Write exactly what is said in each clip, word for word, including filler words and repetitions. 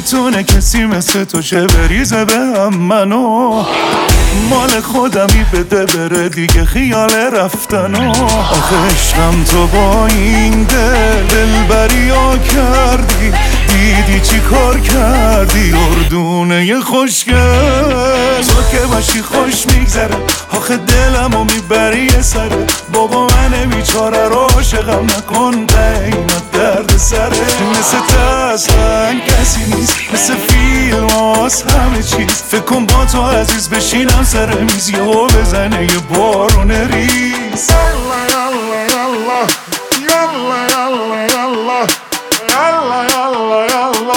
نمیتونه کسی مثل تو چه بریزه به هم منو، مال خودمی بده بره دیگه خیال رفتنو. آخه عشقم تو با این دل دلبریا کردی، دیدی چی کار کردی اردونه خوشگل. تو که باشی خوش میگذره، آخه دلمو میبری یه سره. بابا من بیچاره رو عاشقم نکن، قیمت درد سره. مثل تو اصلا کسی نیست، مثل فیلم هاست همه چیز. فکر کن با تو عزیز بشینم سر میز، یهو بزنه یه بارون ریز. یالا یالا یالا یالا یالا یالا یالا یالا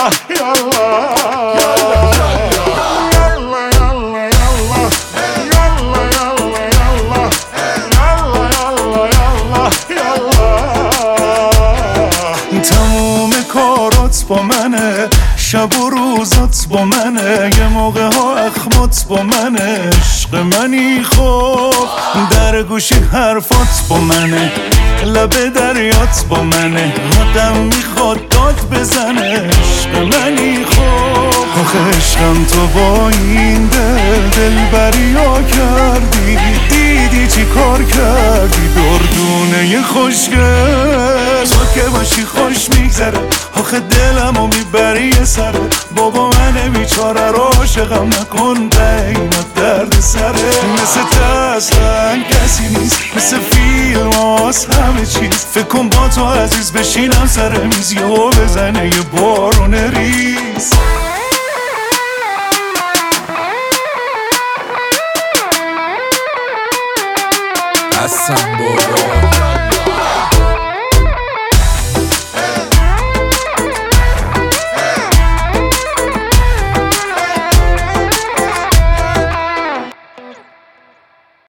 تموم کارات با منه، شب و روزات با منه، یه موقع ها اخمات با منه. عشق منی خوب در گوشی حرفات با منه، لب دریات با منه، آدم میخواد داد بزنه. عشق منی خوب، آخه عشقم تو با این دل دلبریا کردی، دیدی چی کار کردی دردونه خوشگل. تو که باشی خوش میگذره، آخه دلمو میبری یه سره. بابا من بیچاره رو عاشقم نکن، قیمت درد سره. مثل تو اصلا کسی نیست، مثل فیلم هاست همه چیز. فکر کن با تو عزیز بشینم سر میز، یهو بزنه یه بارون ریز. حسن بابا